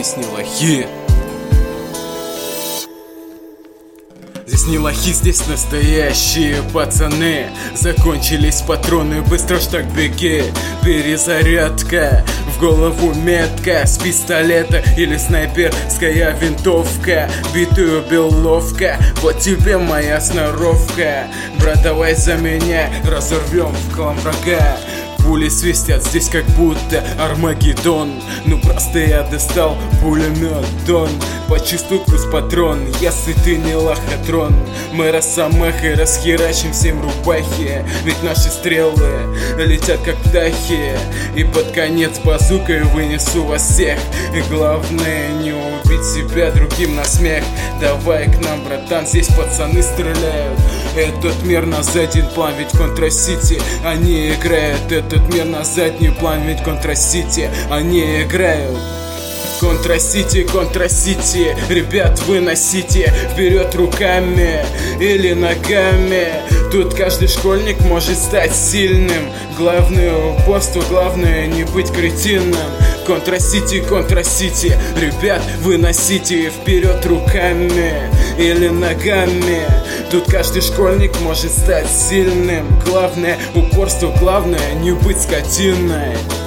здесь не лохи. Здесь не лохи, здесь настоящие пацаны. Закончились патроны, быстро ж так беги. Перезарядка, в голову метка с пистолета или снайперская винтовка. Битую беловка, вот тебе моя сноровка. Брат, давай за меня, разорвем в хлам врага. Пули свистят здесь как будто Армагеддон. Ну просто я достал пулемет Дон. Почувствуй вкус патрон, если ты не лохотрон. Мы росомахой расхерачим всем рубахи. Ведь наши стрелы летят как птахи. И под конец базукой вынесу вас всех. И главное не убить себя другим на смех. Давай к нам, братан, здесь пацаны стреляют. Этот мир на задний план, ведь в Контра-Сити они играют. Этот мир на задний план, ведь в Контра-Сити они играют. Контра-Сити, Контра-Сити, ребят, выносите вперед руками или ногами. Тут каждый школьник может стать сильным. Главное упорство, главное не быть кретином. Контра-Сити, Контра-Сити, ребят, выносите вперед руками или ногами. Тут каждый школьник может стать сильным. Главное упорство, главное не быть скотиной.